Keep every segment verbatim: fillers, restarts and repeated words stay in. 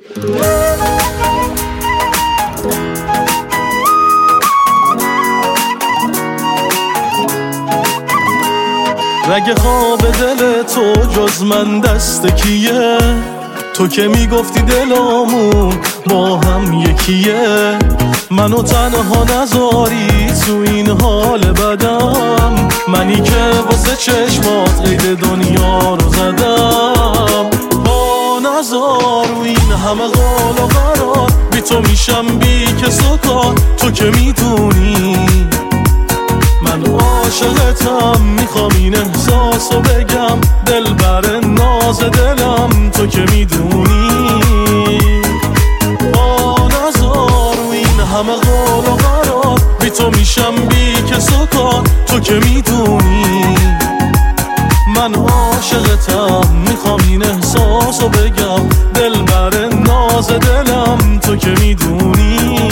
رگ خواب دل تو جز من دست کیه؟ تو که میگفتی دلامون با هم یکیه، منو تنها نذاری تو این حال بدم، منی که واسه چشمات قید دنیا رو زدم. با نذار و این همه قول و قرار، بی تو میشم بی کس و کار، تو که میدونی من عاشقتم، میخوام این احساسو بگم دل بر ناز دلم، تو که میدونی. با نذار و این همه قول و قرار، بی تو میشم بی کس و کار، تو که میدونی من عاشقتم، میخوام این احساسو بگم دل بر ناز دلم، تو که میدونی.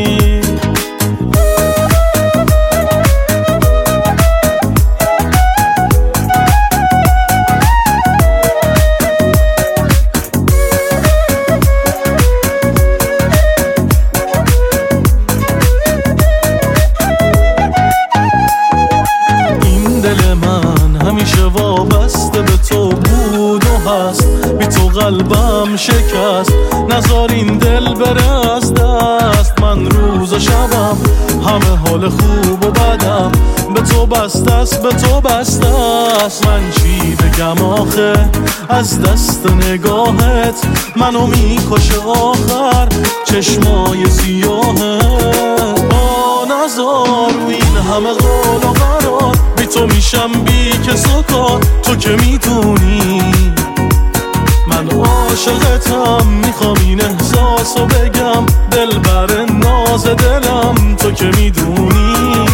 همیشه وابسته به تو بود و هست، بی تو قلبم شکست، نذار این دل بره از دست. من روز و شبم همه حال خوب و بدم به تو بسته است، به تو بسته است. من چی بگم آخه از دست نگاهت، منو میکشه آخر چشمای سیاهت. با نذار و این همه قول و قرار، بی تو میشم بی کس و کار، تو که میدونی من عاشقتم، میخوام این احساسو بگم دل بر ناز دلم، تو که میدونی.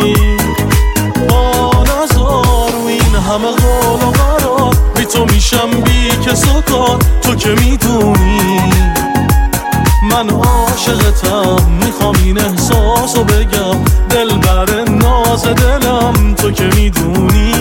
با نذار و این همه قول و قرار، بی تو میشم بی کس و کار، تو که میدونی من عاشقتم، میخوام این احساسو بگم دل بر ناز دلم، تو که میدونی.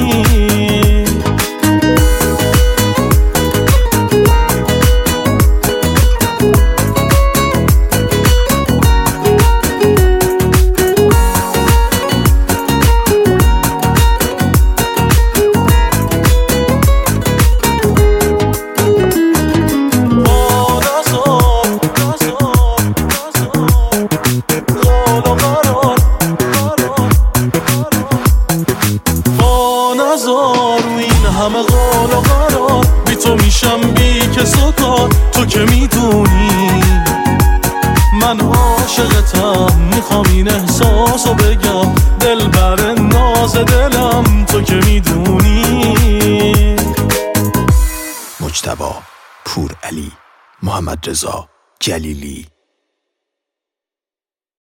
همه قول و قرار، بی تو میشم بی کس و کار، تو که میدونی من عاشقتم، میخوام این احساسو بگم دل بر ناز دلم، تو که میدونی. مجتبی پورعلی، محمد رضا جلیلی.